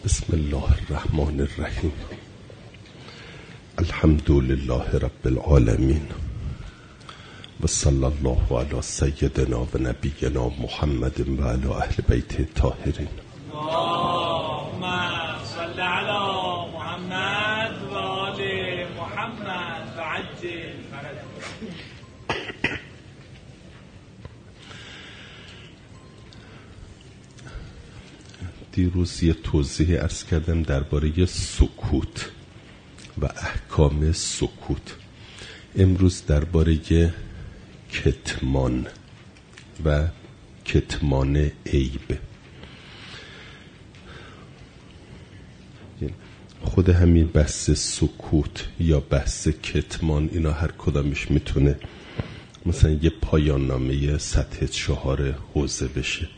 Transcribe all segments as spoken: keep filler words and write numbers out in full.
بسم الله الرحمن الرحیم. الحمد لله رب العالمین و صلی الله علی سیدنا و نبینا محمد و علی اهل بیت الطاهرین. اللهم صل علی محمد و آل محمد و عجل فرجهم. دیروز یه توضیح عرض کردم درباره سکوت و احکام سکوت. امروز درباره کتمان و کتمان عیب. خود همین بحث سکوت یا بحث کتمان، اینا هر کدامش میتونه مثلا یه پایان نامه سطح چهار حوزه بشه.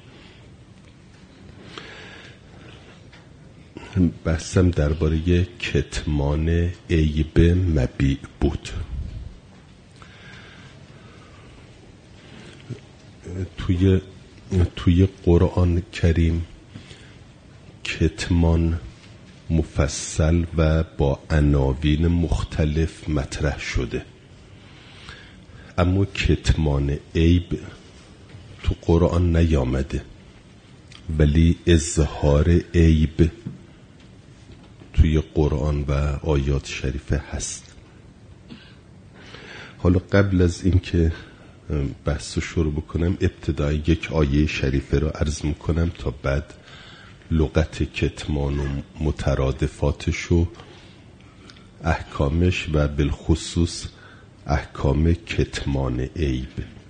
بحثم درباره کتمان عیب مبیع بود. توی توی قرآن کریم کتمان مفصل و با عناوین مختلف مطرح شده، اما کتمان عیب تو قرآن نیامده، ولی اظهار عیب توی قرآن و آیات شریفه هست. حالا قبل از اینکه بحث رو شروع بکنم، ابتدای یک آیه شریفه رو عرض میکنم تا بعد لغت کتمان و مترادفاتش و احکامش و بالخصوص احکام کتمان عیب.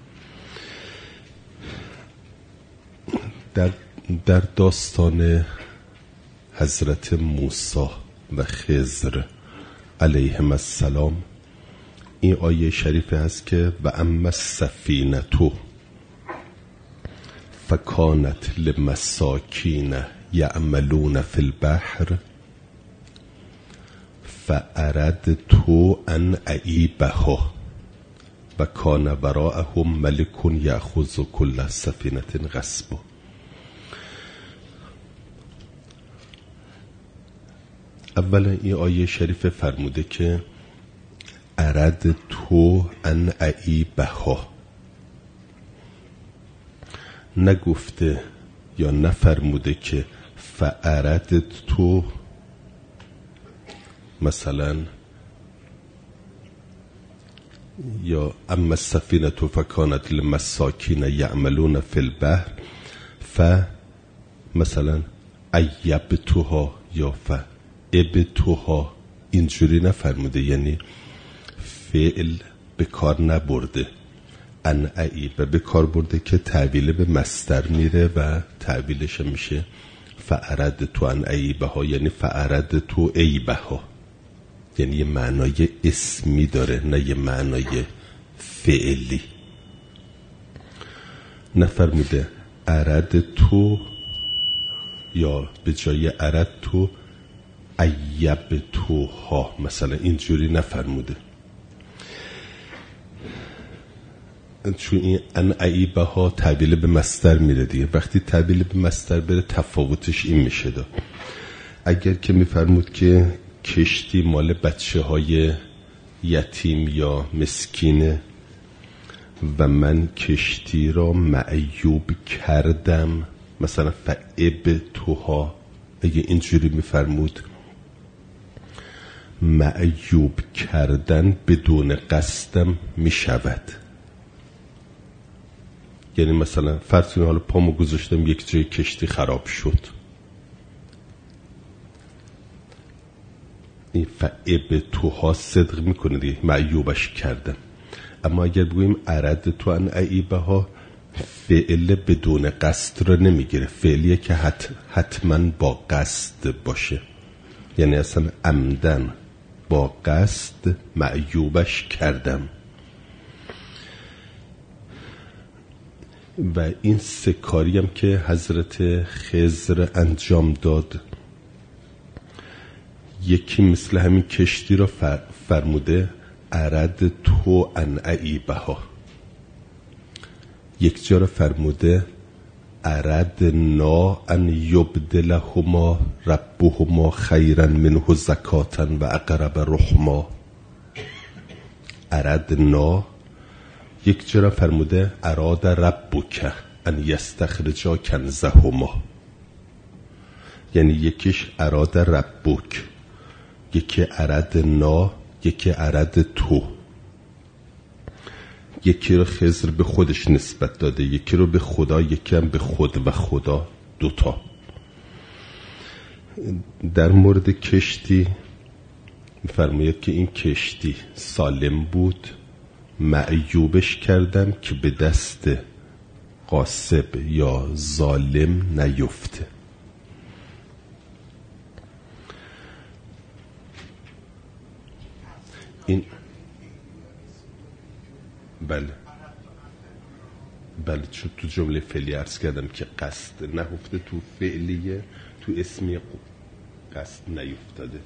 در در داستان حضرت موسی و خضر علیهم السلام این آیه شریفه هست که و اما السفینه فکانت لمساکین یعملون فی البحر فاردت ان اعیبها و کان وراءهم ملک یأخذ کل سفینه غصبا. اولا این آیه شریف فرموده که ارد تو ان اعیبها، نگفته یا نفرموده که فارد تو مثلا یا اما السفینه فکانت لمساکین یعملون فی البحر ف مثلا ایبتها یا ف ابتها، اینجوری نفرموده، یعنی فعل به کار نبرده، ان اعیب به کار برده که تعبیل به مصدر میره و تعبیلش میشه فارد تو ان اعیبها، یعنی فارد تو عیبها، یعنی یه معنای اسمی داره نه یه معنای فعلی. نفرموده ارد تو یا به جای ارد تو ایب توها، مثلا اینجوری نفرموده، چون این ان عیبه ها تعبیل به مصدر میره دیگه. وقتی تعبیل به مصدر بره تفاوتش این میشه دا. اگر که میفرمود که کشتی مال بچه های یتیم یا مسکینه و من کشتی را معیوب کردم، مثلا فعب توها، اگه اینجوری میفرمود معیوب کردن بدون قصدم می شود. یعنی مثلا فرض کنید حالا پامو گذاشتم یک جای کشتی خراب شد، این فعب توها صدق میکنه دیگه، معیوبش کردم. اما اگر بگوییم ارد تو ان اعیبه ها، فعل بدون قصد رو نمیگیره، فعلیه که حت حتما با قصد باشه، یعنی اصلا عمدن با قصد معیوبش کردم. و این سه کاری هم که حضرت خضر انجام داد، یکی مثل همین کشتی را فرموده ارد تو ان اعیبها، یک جا را فرموده اردنا ان یبدلهما ربهما خیرا منه زکاة و اقرب رحما. اردنا یک جرا فرموده اراد ربک ان یستخرجا کنزهما، یعنی یکیش اراد ربک، یکی اردنا، یکی ارد تو. یکی رو خضر به خودش نسبت داده، یکی رو به خدا، یکی هم به خود و خدا، دوتا. در مورد کشتی می‌فرماید که این کشتی سالم بود، معیوبش کردم که به دست غاصب یا ظالم نیفته. این بله بله چون تو جمله فعلی عرض کردم که قصد نهفته، تو فعلیه، تو اسمی قصد نیفتاده.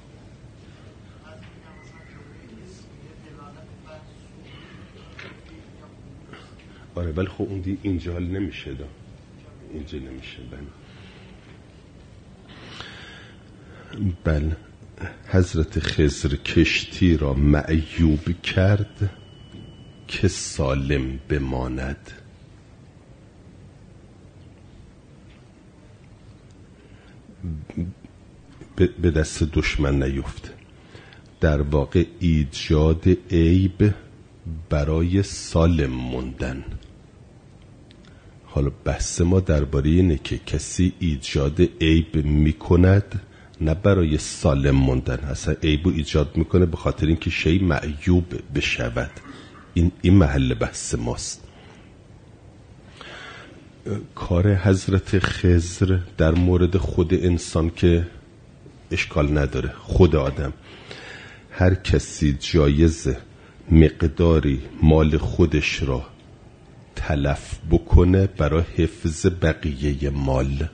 آره ولی خب اون دی اینجا حال نمیشه دا اینجا نمیشه. بله بله حضرت خضر کشتی را معیوب کرد که سالم بماند. به دست دشمن نیفته. در واقع ایجاد عیب برای سالم موندن. حالا بحث ما درباره اینه که کسی ایجاد عیب میکند نه برای سالم موندن، اصلا عیب ایجاد میکنه به خاطر اینکه شی معیوب بشود. این این محل بحث ماست. کار حضرت خضر در مورد خود انسان که اشکال نداره، خود آدم، هر کسی جایزه مقداری مال خودش را تلف بکنه برای حفظ بقیه مال.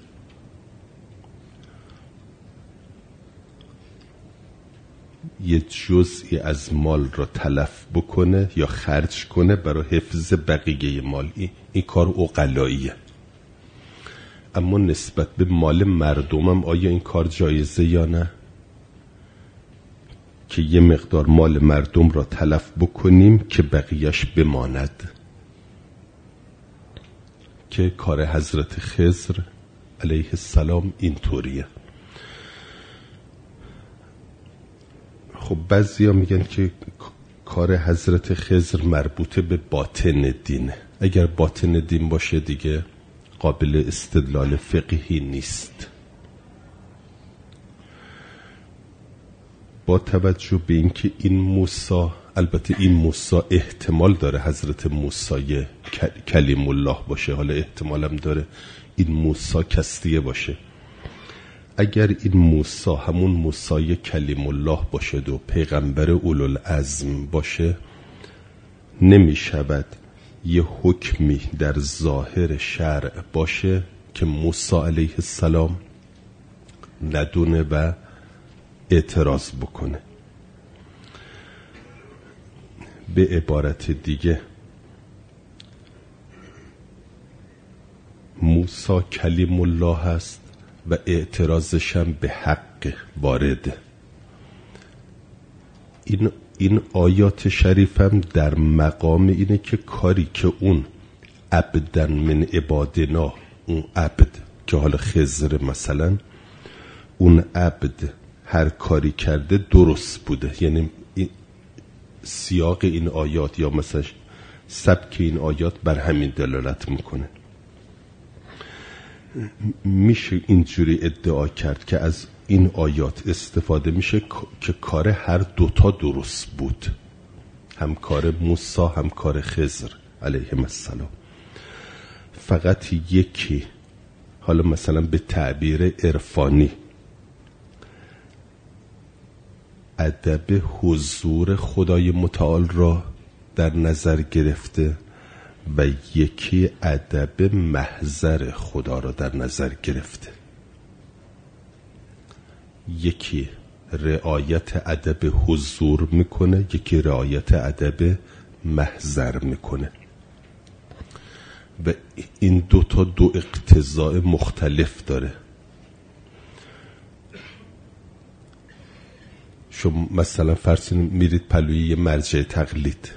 یه جزئی از مال را تلف بکنه یا خرج کنه برای حفظ بقیه مال. این, این کار عقلاییه. اما نسبت به مال مردمم آیا این کار جایزه یا نه؟ که یه مقدار مال مردم را تلف بکنیم که بقیهش بماند، که کار حضرت خضر علیه السلام اینطوریه. خب بعضیا میگن که کار حضرت خضر مربوطه به باطن دینه. اگر باطن دین باشه دیگه قابل استدلال فقهی نیست. با توجه به اینکه این موسی، البته این موسی احتمال داره حضرت موسی کلیم الله باشه، حالا احتمالم داره این موسی کستیه باشه. اگر این موسی همون موسی کلیم الله باشد و پیغمبر اولوالعزم باشه، نمی شود یه حکمی در ظاهر شرع باشه که موسی علیه السلام ندونه و اعتراض بکنه. به عبارت دیگه موسی کلیم الله هست و اعتراضش هم به حق وارده. این این آیات شریف هم در مقام اینه که کاری که اون عبدن من عبادنا، اون عبد که حالا خضر مثلا، اون عبد هر کاری کرده درست بوده. یعنی این سیاق این آیات یا مثلا سبک این آیات بر همین دلالت میکنه. میشه اینجوری ادعا کرد که از این آیات استفاده میشه که کار هر دوتا درست بود، هم کار موسی هم کار خضر علیهم السلام. فقط یکی، حالا مثلا به تعبیر عرفانی، ادب حضور خدای متعال را در نظر گرفته و یکی ادب محضر خدا را در نظر گرفته. یکی رعایت ادب حضور میکنه، یکی رعایت ادب محضر میکنه. و این دو تا دو اقتضاء مختلف داره. شما مثلا فرض میرید پلوی یه مرجع تقلید،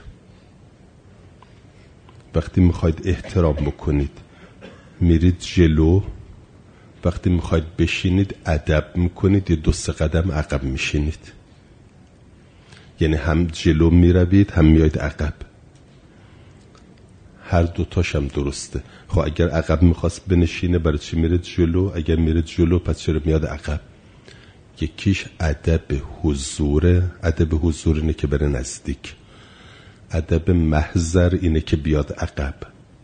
وقتی میخواید احترام بکنید میرید جلو، وقتی میخواید بشینید ادب میکنید یه دو سه قدم عقب میشینید، یعنی هم جلو میروید هم میاید عقب. هر دوتاش هم درسته. خب اگر عقب میخواست بنشینه برای چی میره جلو؟ اگر میره جلو پس چرا میاد عقب؟ یکیش ادب حضور، ادب حضور اینه که بره نزدیک، ادب محضر اینه که بیاد عقب.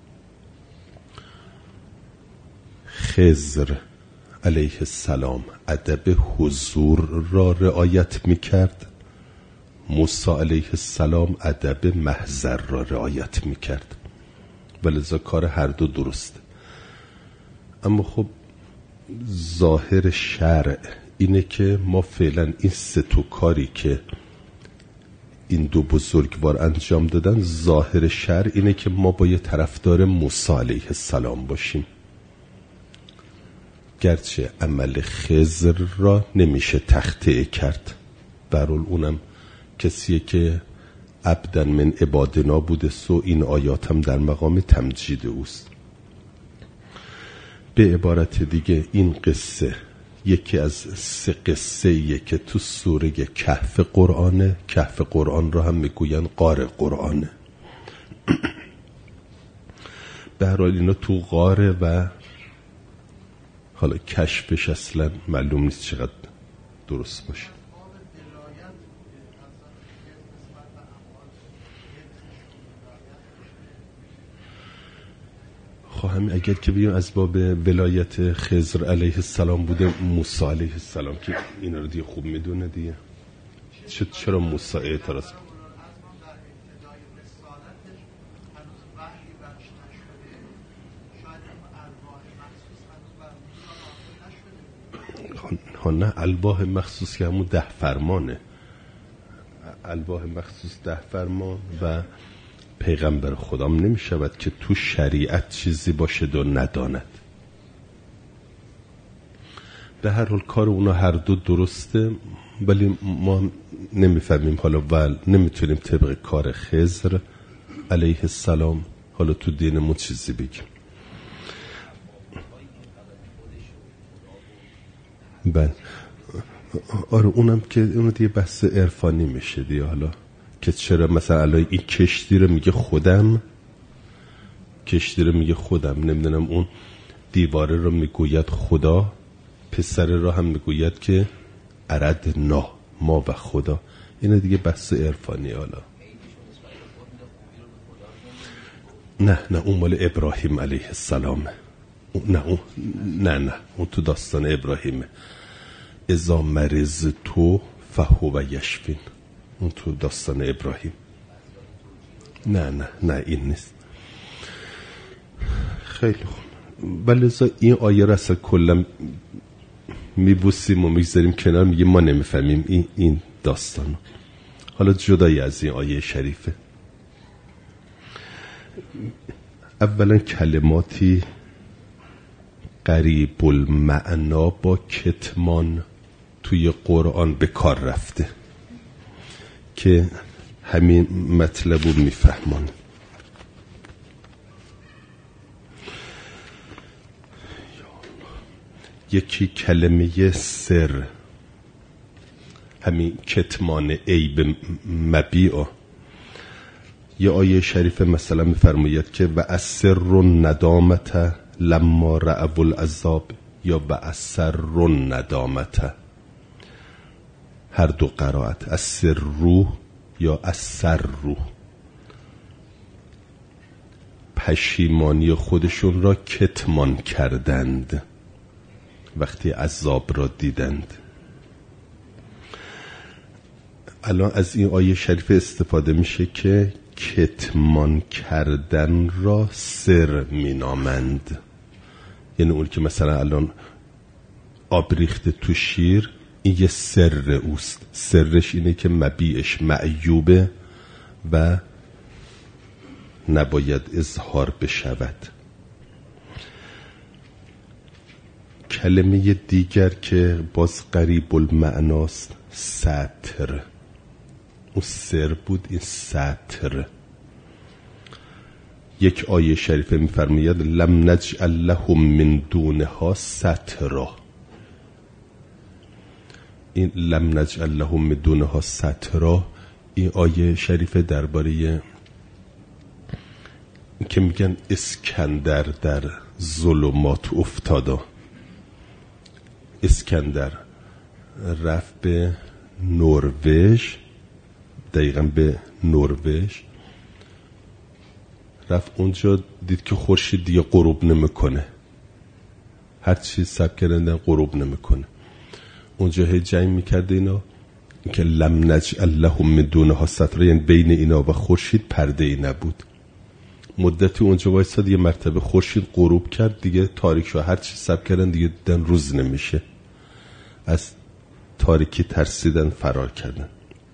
خضر علیه السلام ادب حضور را رعایت میکرد، موسی علیه السلام ادب محضر را رعایت میکرد، ولذا کار هر دو درسته. اما خب ظاهر شرع اینه که ما فعلا این سه تا کاری که این دو بزرگوار انجام دادن، ظاهر شرع اینه که ما با یه طرفدار موسی علیه السلام باشیم، گرچه عمل خضر را نمیشه تخطئه کرد، برحال اونم کسیه که عبداً من عبادنا بوده، سو این آیات هم در مقام تمجید اوست. به عبارت دیگه این قصه یکی از سه قصه ایه که تو سوره کهف قرآنه. کهف قرآن را هم میگوین غار قرآنه. به هر حال اینا تو غاره و حالا کشفش اصلا معلوم نیست چقدر درست باشه. خب همین اگر که بگیم از باب ولایت خضر علیه السلام بوده، موسی علیه السلام که اینا رو دیگه خوب میدونه دیگه، چرا موسی اعتراض؟ ها نه، الواح مخصوص که همون ده فرمانه، الواح مخصوص ده فرمان و پیغمبر خدام نمی شود که تو شریعت چیزی باشد و نداند. به هر حال کار اونا هر دو درسته، ولی ما نمیفهمیم حالا و نمیتونیم طبق کار خضر علیه السلام حالا تو دینمون چیزی بگیم. بله آره اونم که اونو دیگه بحث عرفانی میشه دیگه، حالا که چرا مثلا الان این کشتی رو میگه خودم، کشتی رو میگه خودم، نمیدونم اون دیواره رو میگوید خدا، پسر رو هم میگوید که اردنا، ما و خدا. اینه دیگه بحث عرفانی. حالا نه نه اون مال ابراهیم علیه السلام، نه اون نه نه اون تو داستان ابراهیمه. اذا مرض تو فهو یشفین، اون تو داستان ابراهیم. نه نه نه این نیست. خیلی خوب، ولی این آیه را اصلا کلا میبوسیم و میگذاریم کنار، میگیم ما نمیفهمیم این این داستان. حالا جدای از این آیه شریفه، اولا کلماتی قریب المعنا با کتمان توی قرآن به کار رفته که همین مطلب رو میفهمان. یکی کلمه سر، همین کتمان عیب مبیع. یه آیه شریف مثلا میفرماید که و اسر الندامت لما رأوا العذاب، یا و اسر الندامت، هر دو قرائت، اسر رو یا اسر رو، پشیمانی خودشون را کتمان کردند وقتی عذاب را دیدند. الان از این آیه شریف استفاده میشه که کتمان کردن را سر مینامند. یعنی اون که مثلا الان آب ریخته تو شیر، این یه سر اوست، سرش اینه که مبیعش معیوبه و نباید اظهار بشود. کلمه دیگر که باز قریب المعناست ستر. اون سر بود، این ستر. یک آیه شریفه می‌فرماید لم نجعل لهم من دونها سترا. این لم نجعل لهم من دونها سترا، این آیه شریفه درباره که میگن اسکندر در ظلمات افتادا. اسکندر رفت به نروژ، دقیقا به نروژ رفت، اونجا دید که خورشید دیگه غروب نمیکنه، هر چی سب کردن غروب نمیکنه. اونجا هی جنگ میکرده اینا که لم نجعل لهم من دونها سترا، یعنی بین اینا و خورشید پرده ای نبود. مدتی اونجا وایساد، یه مرتبه خورشید غروب کرد، دیگه تاریک شد، هر چی سب کردن دیگه دیدن روز نمیشه، از تاریکی ترسیدن، فرار کردن.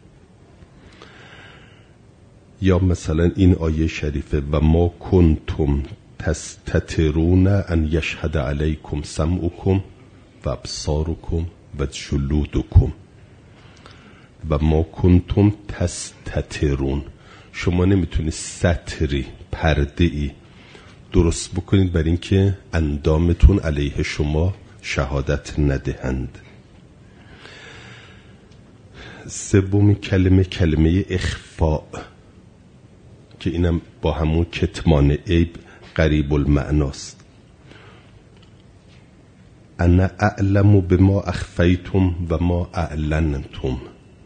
یا مثلا این آیه شریفه و ما کنتم تستترون ان یشهد علیکم سمعکم و ابصارکم و جلودکم. و ما کنتم تستترون، شما نمیتونید ستری، پرده ای درست بکنید برای اینکه اندامتون علیه شما شهادت ندهند. سومین کلمه کلمه اخفاء که اینم با همون کتمان عیب قریب المعناست. انا اعلم بما اخفیتم و ما اعلنتم.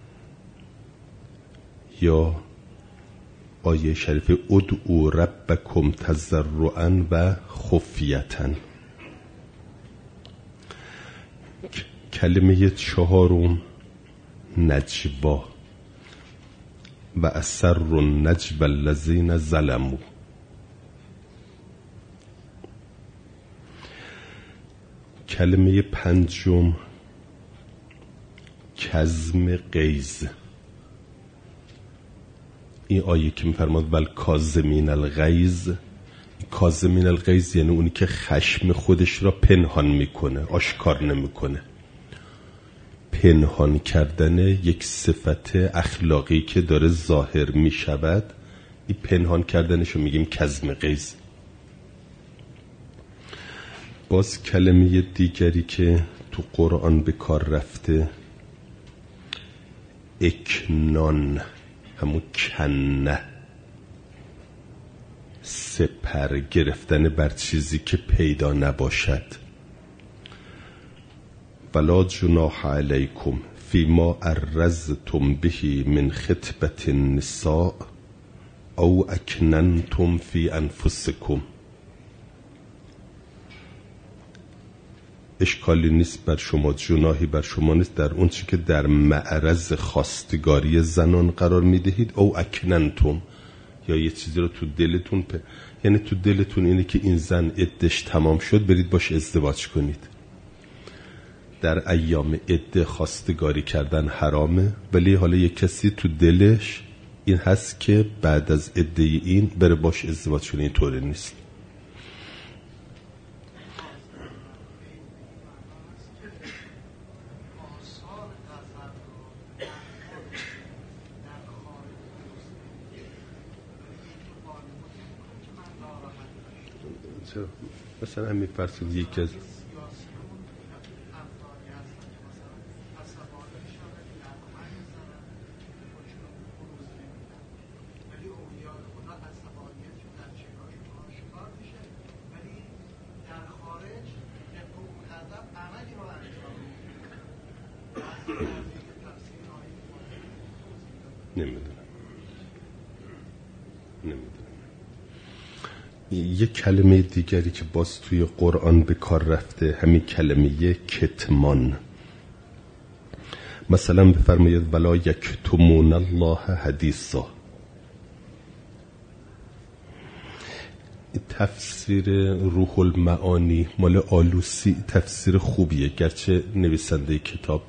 یا آیه شریف ادعوا ربکم تضرعا و خفیتا. کلمه چهارم نجوا و اسر النجوا الذین ظلموا. کلمه پنجم کظم غیظ. این آیه که می‌فرماد ول کاظمین الغیظ، کاظمین الغیظ یعنی اونی که خشم خودش را پنهان میکنه، آشکار نمیکنه. پنهان کردن یک صفت اخلاقی که داره ظاهر میشود، این پنهان کردنش رو میگیم کظم غیظ. باز کلمه دیگری که تو قرآن به کار رفته اکنان، همون کنه، سپر گرفتن بر چیزی که پیدا نباشد. ولا جناح علیکم فیما عرضتم به من خطبة النساء او اکننتم فی انفسکم. اشکالی نیست بر شما، جناحی بر شما نیست در اون چی که در معرض خواستگاری زنان قرار میدهید. او اکننتم، یا یه چیزی رو تو دلتون پ... یعنی تو دلتون اینه که این زن عدش تمام شد، برید باش ازدواج کنید. در ایام عده خواستگاری کردن حرامه، ولی حالا یه کسی تو دلش این هست که بعد از عده این بره باش ازدواج کنه، این طوری نیست. مثلا همین فرسود یکی از نمیدونم نمیدونم یک کلمه دیگری که باز توی قرآن به کار رفته همین کلمه کتمان. مثلا بفرمایید ولا یکتمون الله حدیثا. تفسیر روح المعانی مال آلوسی تفسیر خوبیه، گرچه نویسنده کتاب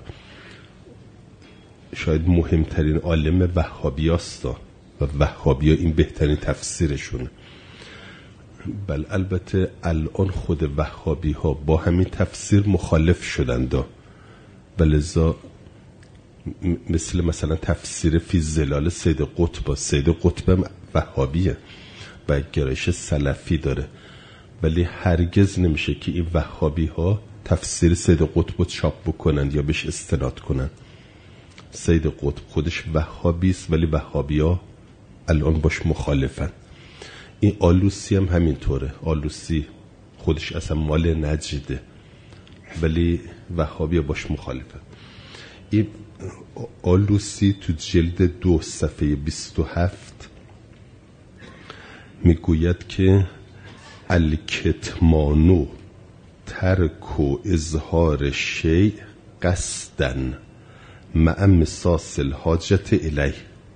شاید مهمترین عالم وهابی هستا و وهابی ها این بهترین تفسیرشونه. بل البته الان خود وهابی ها با همین تفسیر مخالف شدند، بلذا مثل مثلا تفسیر فی ظلال سید قطب، سید قطب وهابیه و گرایش سلفی داره، ولی هرگز نمیشه که این وهابی ها تفسیر سید قطب چاپ بکنند یا بهش استناد کنند. سید قطب خودش وهابی است ولی وهابی ها الان باش مخالفن. این آلوسی هم همینطوره، آلوسی خودش اصلا مال نجده ولی وهابی ها باش مخالفن. این آلوسی تو جلد دو صفحه بیست و هفت میگوید که الکتمانو ترک و اظهار شیء قصدن مع مساس الحاجت الیه.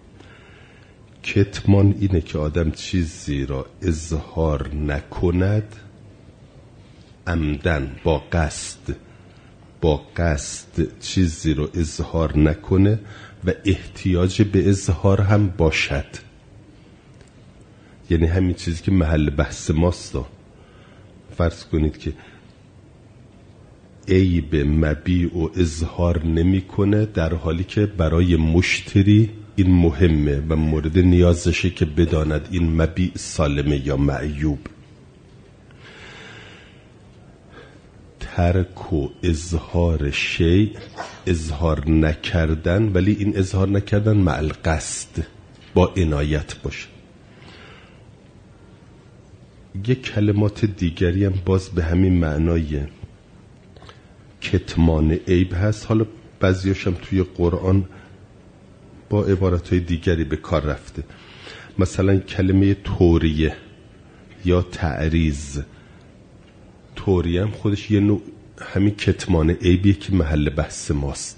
کتمان اینه که آدم چیزی را اظهار نکند عمدن، با قصد، با قصد چیزی رو اظهار نکنه و احتیاج به اظهار هم باشد. یعنی همین چیزی که محل بحث ماست. فرض کنید که عیب مبیع و اظهار نمیکنه در حالی که برای مشتری این مهمه و مورد نیازشه که بداند این مبیع سالمه یا معیوب. ترک و اظهار شیء، اظهار نکردن، ولی این اظهار نکردن مع القصد، با عنایت باشه. یک کلمات دیگری هم باز به همین معنای کتمان عیب هست. حالا بعضیاش هم توی قرآن با عبارتهای دیگری به کار رفته. مثلا کلمه توریه یا تعریض. توریه هم خودش یه نوع همین کتمان عیبیه که محل بحث ماست.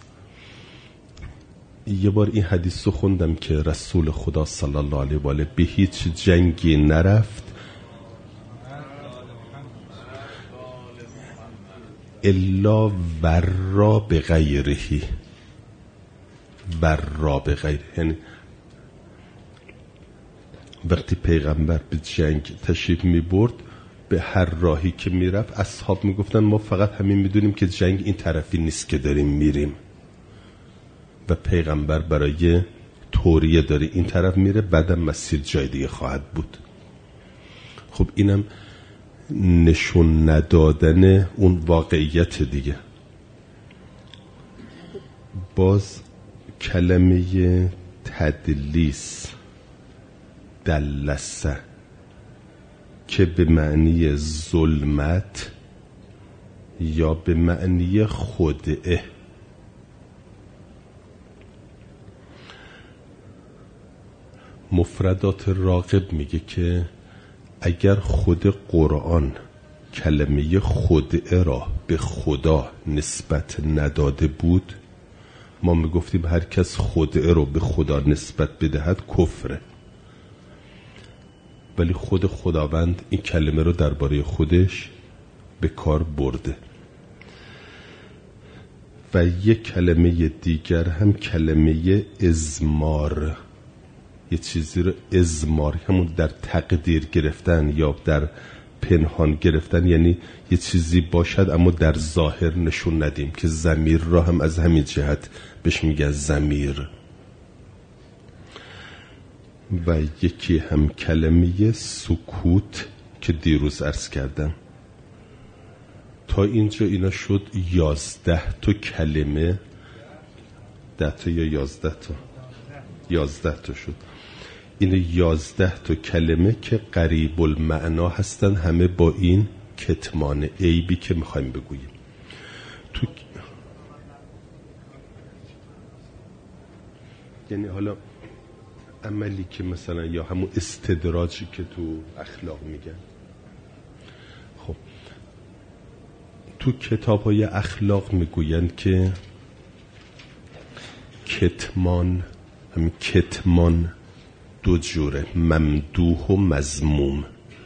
یه بار این حدیث رو خوندم که رسول خدا صلی الله علیه و آله به هیچ جنگی نرفت الا ورا به غیرهی، ورا به غیره، یعنی وقتی پیغمبر به جنگ تشریف می برد به هر راهی که می رفت اصحاب می گفتن ما فقط همین می دونیم که جنگ این طرفی نیست که داریم میریم و پیغمبر برای توریه داره این طرف میره، بعدم مسیر جای دیگه خواهد بود. خب اینم نشون ندادن اون واقعیت دیگه. باز کلمه تدلیس، دلسه، که به معنی ظلمت یا به معنی خدعه، مفردات راغب میگه که اگر خود قرآن کلمه خدعه را به خدا نسبت نداده بود ما میگفتیم هر کس خدعه رو به خدا نسبت بدهد کفره، ولی خود خداوند این کلمه رو درباره خودش به کار برده. و یک کلمه دیگر هم کلمه ازمار، یه چیزی رو ازمار، همون در تقدیر گرفتن یا در پنهان گرفتن، یعنی یه چیزی باشد اما در ظاهر نشون ندیم، که ضمیر را هم از همین جهت بهش میگن ضمیر. و یکی هم کلمه سکوت که دیروز عرض کردم. تا اینجا اینا شد یازده تا کلمه، ده تا یا یازده تا یازده تا شد. این یازده تا کلمه که قریب المعنا هستن، همه با این کتمان عیبی که میخوایم بگوییم. تو یعنی حالا عملی که مثلا یا همون استدراجی که تو اخلاق میگن، خب تو کتاب های اخلاق میگویند که کتمان، همین کتمان دو جوره، ممدوح و مذموم.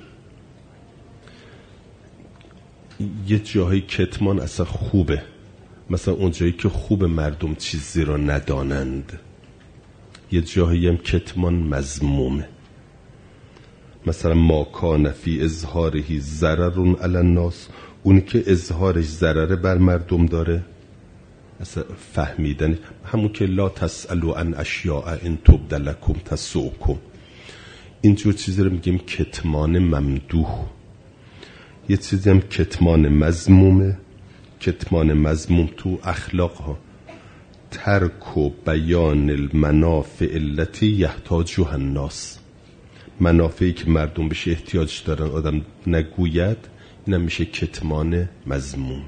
یه جایی کتمان اصلا خوبه، مثلا اون جایی که خوب مردم چیزی را ندانند. یه جایی هم کتمان مذمومه. مثلا ما کان فی اظهاره ضرر علی الناس، اونی که اظهارش ضرر بر مردم داره، اصلا فهمیدن همون که لا تسألوا عن اشیاء ان تبد لکم تسؤکم، اینجور چیزی رو میگیم کتمان ممدوح. یه چیزی هم کتمان مذمومه. کتمان مذموم تو اخلاق ها ترک و بیان المنافع التي یحتاجها الناس، منافعی که مردم بهش احتیاج دارن آدم نگوید، اینم میشه کتمان مذموم.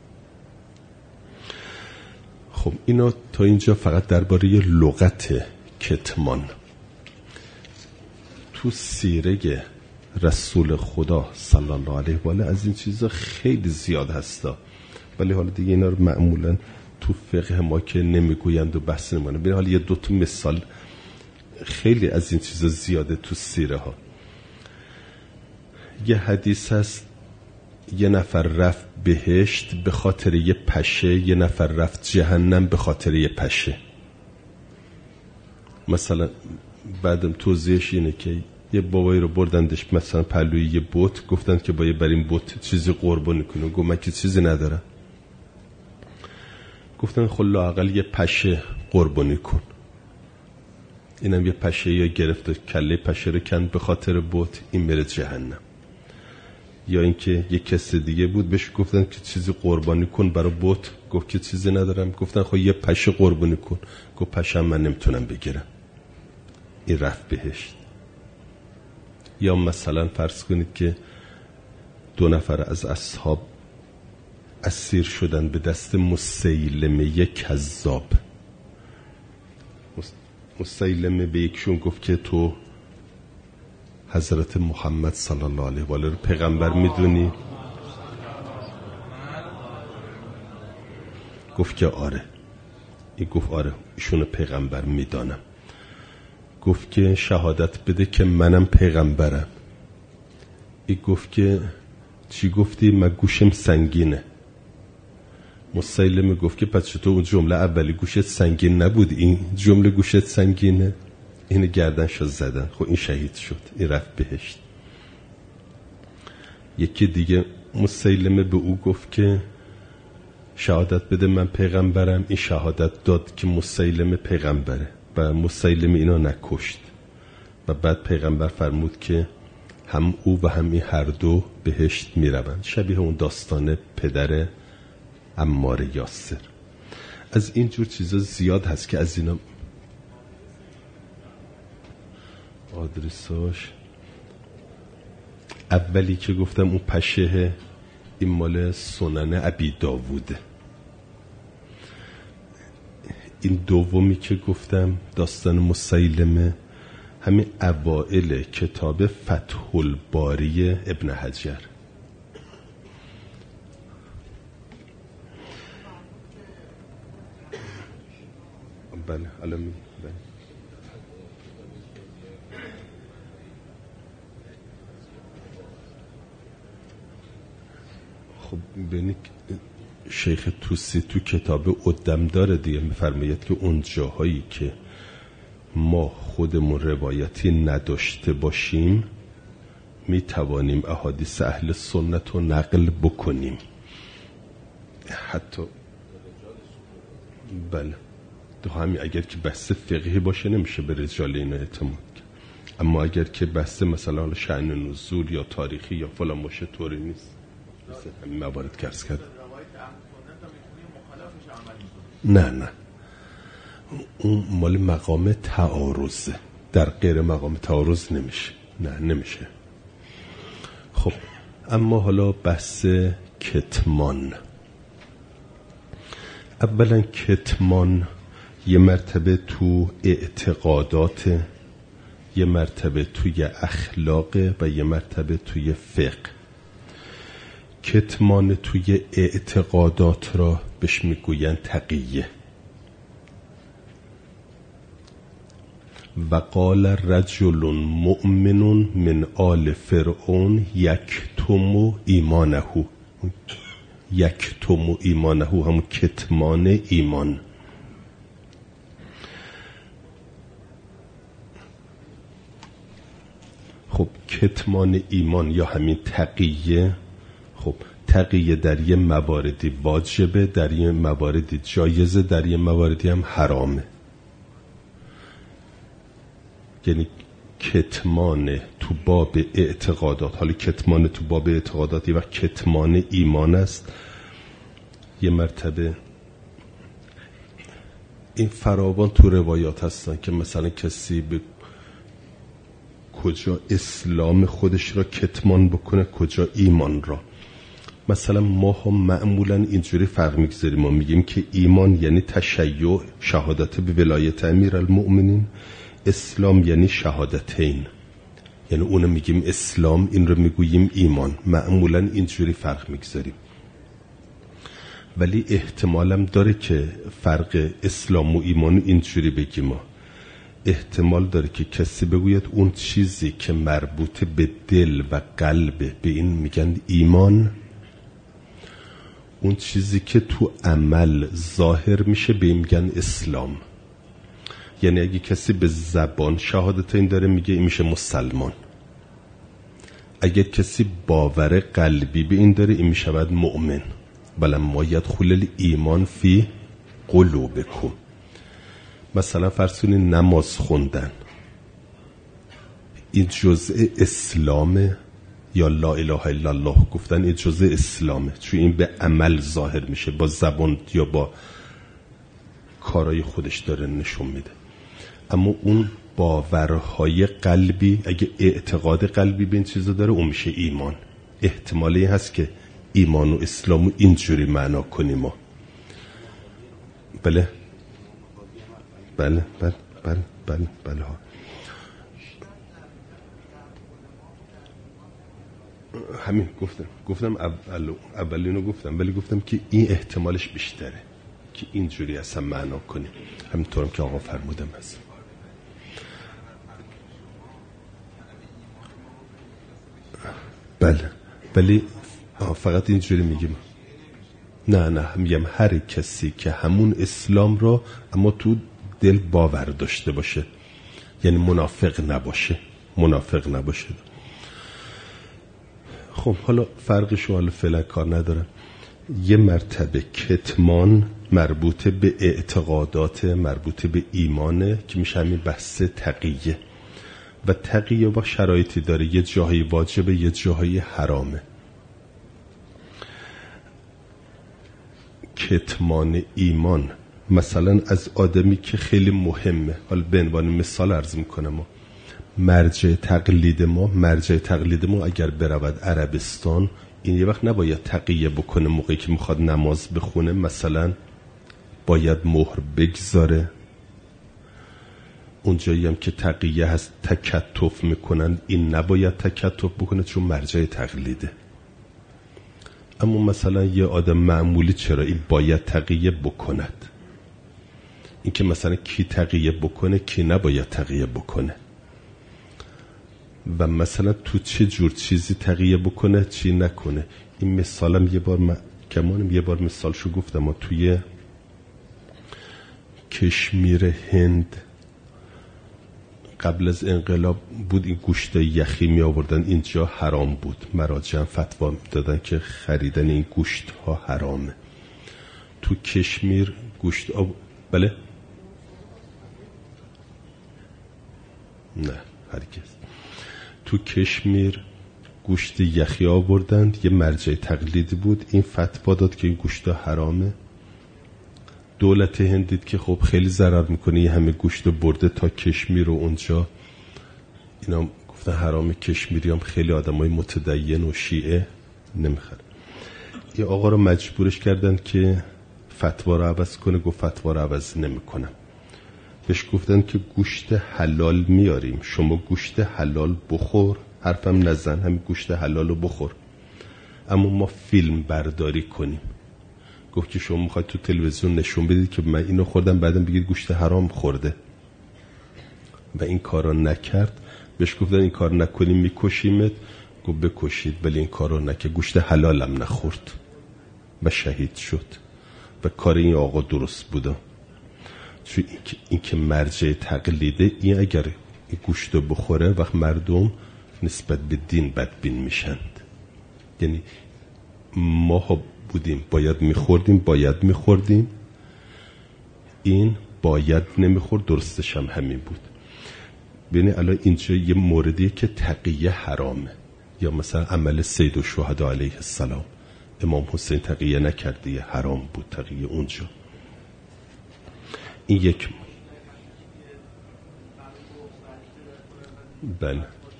خب اینا تا اینجا فقط درباره لغت کتمان. تو سیره رسول خدا صلی الله علیه و آله از این چیزا خیلی زیاد هستا، ولی حالا دیگه اینا رو معمولا تو فقه ما که نمیگویند و بحث نمونه. ببین حالا یه دو تا مثال، خیلی از این چیزا زیاده تو سیره ها. یه حدیث هست یه نفر رفت بهشت به خاطر یه پشه، یه نفر رفت جهنم به خاطر یه پشه. مثلا بعدم توضیحش اینه که یه بابایی رو بردندش مثلا پهلوی یه بت، گفتند که باید بر این بت چیزی قربانی کنه، گفت من که چیزی ندارم. گفتن خب لااقل یه پشه قربانی کن. اینم یه پشه یا گرفت کله پشه رو کند به خاطر بت، این بره جهنم. یا اینکه یه کس دیگه بود بهش گفتن که چیزی قربانی کن برای بت، گفت که چیزی ندارم. گفتن خب یه پشه قربانی کن، گفت پشه من نمیتونم بگیرم، این رفت بهشت. یا مثلا فرض کنید که دو نفر از اصحاب اسیر شدن به دست مسیلمه کذاب. مسیلمه به یکشون گفت که تو حضرت محمد صلی الله علیه و آله رو پیغمبر میدونی؟ گفت که آره. این گفت آره ایشون پیغمبر میدانم. گفت که شهادت بده که منم پیغمبرم. این گفت که چی گفتی؟ من گوشم سنگینه. مسیلمه گفت که پس چطور اون جمله اولی گوشت سنگین نبود، این جمله گوشت سنگینه؟ اینو گردنشو زدن. خب این شهید شد، این رفت بهشت. یکی دیگه مسیلمه به او گفت که شهادت بده من پیغمبرم. این شهادت داد که مسیلمه پیغمبره و مسیلمه اینا نکشت و بعد پیغمبر فرمود که هم او و هم این هر دو بهشت میروند. شبیه اون داستان پدر عمار یاسر. از اینجور چیزا زیاد هست که از اینا آدرساش اولی که گفتم اون پشه این مال سنن ابی داووده. این دومی که گفتم داستان مسیلمه همین اوائل کتاب فتح الباری ابن حجر. بله الان می بله. خب ببینید شیخ توسی تو کتاب قدم داره دیگه، میفرماید که اون جاهایی که ما خودمون روایتی نداشته باشیم می توانیم احادیث اهل سنت رو نقل بکنیم. حتی بله تو همین اگر که بحث فقهی باشه نمیشه به رجال اینا اعتماد کرد، اما اگر که بحث مثلا شأن نزول یا تاریخی یا فلان باشه طوری نیست. مثل همین موارد که عرض کرد. نه نه اون مال مقام تعارضه، در غیر مقام تعارض نمیشه. نه نمیشه. خب اما حالا بحث کتمان. اولا کتمان یه مرتبه تو اعتقادات، یه مرتبه توی اخلاق و یه مرتبه توی فقه. کتمان توی اعتقادات را بهش میگوین تقیه. و قال رجل مؤمن من آل فرعون یکتم ایمانه. یکتم ایمانه هم کتمان ایمان. خب کتمان ایمان یا همین تقیه، خب تقیه در یه مواردی واجبه، در یه مواردی جایزه، در یه مواردی هم حرامه. یعنی کتمان تو باب اعتقادات، حالا کتمان تو باب اعتقادات و کتمان ایمان است. یه مرتبه این فراوان تو روایات هستن که مثلا کسی به کجا اسلام خودش را کتمان بکنه، کجا ایمان را. مثلا ما هم معمولا اینجوری فرق میگذاریم، ما میگیم که ایمان یعنی تشیع، شهادت به ولایت امیرالمؤمنین، اسلام یعنی شهادتین، یعنی اونو میگیم اسلام، این رو میگوییم ایمان. معمولا اینجوری فرق میگذاریم، ولی احتمالم داره که فرق اسلام و ایمان اینجوری بگیم. ما احتمال داره که کسی بگوید اون چیزی که مربوط به دل و قلب به این میگن ایمان، اون چیزی که تو عمل ظاهر میشه به این میگن اسلام. یعنی اگه کسی به زبان شهادت این داره میگه این میشه مسلمان، اگه کسی باور قلبی به این داره این میشه باید مؤمن. ولما یدخل الایمان فی قلوبکم. مثلا فرسونی نماز خوندن، این جزء اسلامه، یا لا اله الا الله گفتن این جزء اسلامه، چون این به عمل ظاهر میشه، با زبان یا با کارهای خودش داره نشون میده. اما اون باورهای قلبی، اگه اعتقاد قلبی به این چیزا داره اون میشه ایمان. احتمالی هست که ایمان و اسلام رو اینجوری معنا کنیم ما. بله بله بله بله بله بله ها. همین گفتم گفتم اول اولینو گفتم، ولی گفتم که این احتمالش بیشتره که اینجوری اصلا معنا کنیم، همینطورم که آقا فرمودم هست. بله ولی فقط اینجوری میگیم، نه نه میگم هر کسی که همون اسلام را اما تو دل باور داشته باشه، یعنی منافق نباشه، منافق نباشه. خب حالا فرقش حالا فعلا کار ندارم. یه مرتبه کتمان مربوط به اعتقادات، مربوط به ایمانه که میشه همین بحث تقیه، و تقیه با شرایطی داره، یه جاهایی واجبه یه جاهایی حرامه. کتمان ایمان مثلا از آدمی که خیلی مهمه، حالا به عنوان مثال عرض میکنم، مرجع تقلید ما مرجع تقلید ما اگر برود عربستان، این یه وقت نباید تقیه بکنه موقعی که میخواد نماز بخونه، مثلا باید مهر بگذاره. اونجایی هم که تقیه هست تکتف میکنن، این نباید تکتف بکنه چون مرجع تقلیده. اما مثلا یه آدم معمولی چرا این باید تقیه بکند؟ این که مثلا کی تقیه بکنه کی نباید تقیه بکنه، و مثلا تو چه جور چیزی تقیه بکنه چی نکنه. این مثالم یه بار من کمانم یه بار مثالشو گفتم، توی کشمیر هند قبل از انقلاب بود، این گوشت یخی می آوردن اینجا حرام بود، مراجع فتوا دادن که خریدن این گوشت ها حرامه. تو کشمیر گوشت آب... بله نه هرگز. تو کشمیر گوشت یخی آوردند، یه مرجع تقلیدی بود، این فتوا داد که این گوشت حرامه. دولت هند دید که خب خیلی ضرر میکنه، یه همه گوشت برده تا کشمیر و اونجا اینا گفتن حرام. کشمیری هم خیلی آدم های متدین و شیعه نمیخواد. یه آقا رو مجبورش کردن که فتوا رو عوض کنه، گفت فتوا رو عوض نمیکنم. بهش گفتن که گوشت حلال میاریم، شما گوشت حلال بخور، حرفم نزن، همین گوشت حلال رو بخور، اما ما فیلم برداری کنیم. گفت که شما میخواید تو تلویزیون نشون بدید که من اینو خوردم بعدم بگید گوشت حرام خورده، و این کارو نکرد. بهش گفتن این کار نکنیم میکشیمت، گفت بکشید، ولی این کارو نکرد، گوشت حلالم نخورد و شهید شد. و کار این آقا درست بوده، چون این که مرجع تقلیده، این اگر این گوشت بخوره وقت مردم نسبت به دین بدبین میشند. یعنی ما ها بودیم باید میخوردیم باید میخوردیم این باید نمیخورد، درستش هم همین بود. ببینید الان اینجا یه موردیه که تقیه حرامه، یا مثلا عمل سید الشهدا علیه السلام، امام حسین تقیه نکرده، حرام بود تقیه اونجا. این یک بله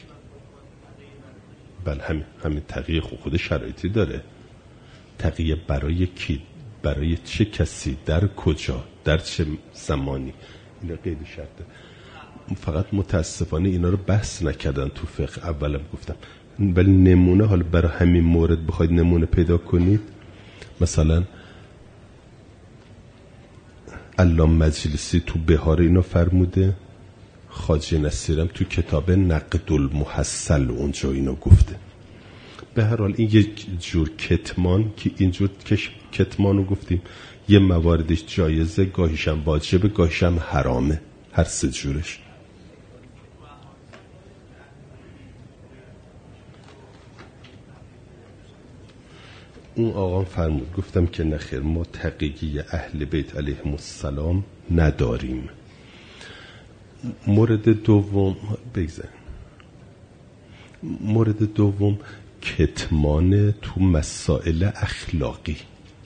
بله همین همین تقیه خود, خود شرایطی داره. تقیه برای کی؟ برای چه کسی؟ در کجا؟ در چه زمانی؟ اینا قید شرطه. فقط متاسفانه اینا رو بحث نکردن تو فقه. اولم گفتم ولی نمونه، حالا برای همین مورد بخواید نمونه پیدا کنید، مثلا علامه مجلسی تو بهار اینو فرموده، خواجه نصیرم تو کتاب نقد المحصل اونجا اینو گفته. به هر حال این یک جور کتمان که اینجور کتمانو گفتیم، یه مواردش جایزه، گاهیشم واجبه، گاهیشم حرامه، هر سه جورش. اون آقا فرمود، گفتم که نخیر، ما تقیه اهل بیت علیهم السلام نداریم. مورد دوم بگذاریم، مورد دوم کتمان تو مسائل اخلاقی.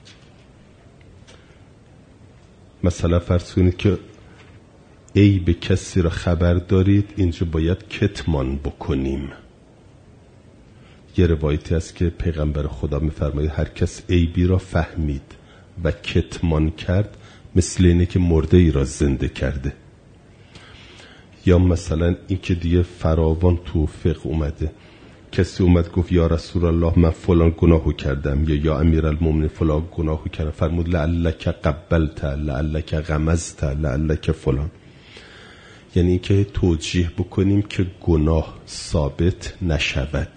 مثلا فرض کنید که عیب کسی را خبر دارید، اینجا باید کتمان بکنیم. یه روایتی هست که پیغمبر خدا میفرماید هر کس عیبی را فهمید و کتمان کرد مثل اینه که مرده ای را زنده کرده. یا مثلا این که دیگه فراوان تو فقه اومده، کسی اومد گفت یا رسول الله من فلان گناهو کردم، یا یا امیرالمومنین فلان گناهو کردم، فرمود لعلک قبلت، لعلک غمزت، لعلک فلان. یعنی این که توجیه بکنیم که گناه ثابت نشود.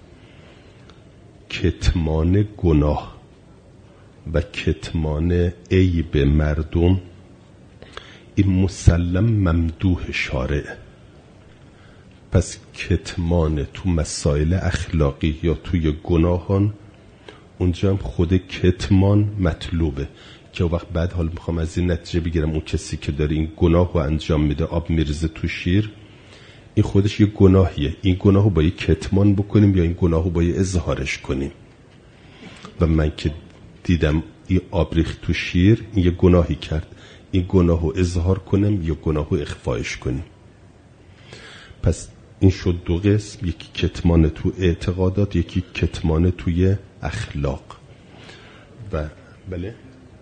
کتمان گناه و کتمان عیب مردم این مسلم ممدوح شارع. پس کتمان تو مسائل اخلاقی یا توی گناهان، اونجا هم خود کتمان مطلوبه که وقت بعد حال میخوام از این نتیجه بگیرم اون کسی که داره این گناه رو انجام میده، آب میرزه تو شیر، این خودش یه گناهیه. این گناه رو باید کتمان بکنیم یا این گناه رو باید اظهارش کنیم؟ و من که دیدم این آب ریخت تو شیر، این یه گناهی کرد، این گناه رو اظهار کنم یا گناه رو اخفایش کنیم؟ پس این شد دو قسم، یکی کتمان تو اعتقادات، یکی کتمان توی اخلاق. و بله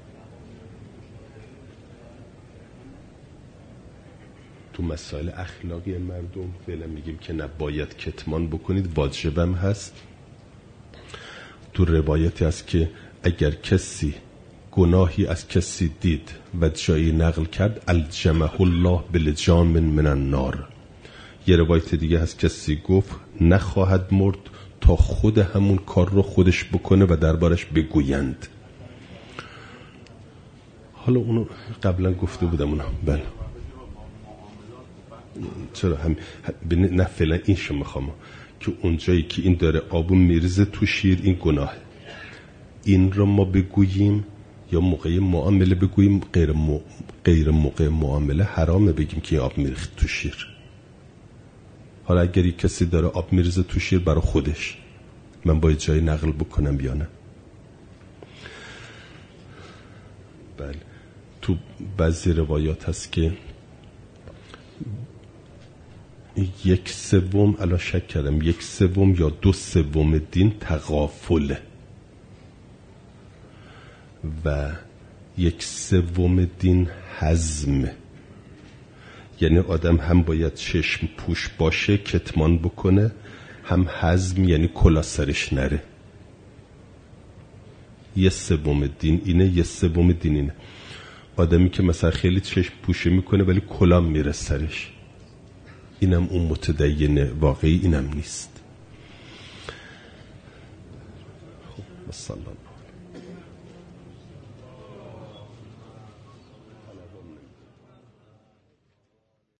تو مسائل اخلاقی مردم فعلا میگیم که نباید کتمان بکنید، واجبم هست. تو روایتی هست که اگر کسی گناهی از کسی دید و جایی نقل کرد، الجمه الله بلجام من النار. یه روایت دیگه هست کسی گفت نخواهد مرد تا خود همون کار رو خودش بکنه و دربارش بگویند. حالا اونو قبلا گفته بودم اونو. بله چرا هم نه فعلا این شو میخوام که اونجایی که این داره آبو میرزه تو شیر این گناهه، این رو ما بگوییم یا موقع معامله بگوییم؟ غیر, م... غیر موقع معامله حرامه بگیم که آب میریخت تو شیر. حالا اگر کسی داره آب میرزه تو شیر برای خودش، من باید جای نقل بکنم یا نه؟ بله تو بعضی روایات هست که یک سوم، الان شک کردم، یک سوم یا دو سوم دین تغافله و یک سوم دین حزمه. یعنی آدم هم باید چشم پوش باشه، کتمان بکنه، هم حزم یعنی کلا سرش نره. یه سوم دین اینه، یه سوم دین اینه. آدمی که مثلا خیلی چشم پوشه میکنه ولی کلا میره سرش، اینم اون متدین واقعی اینم نیست. خب مثلا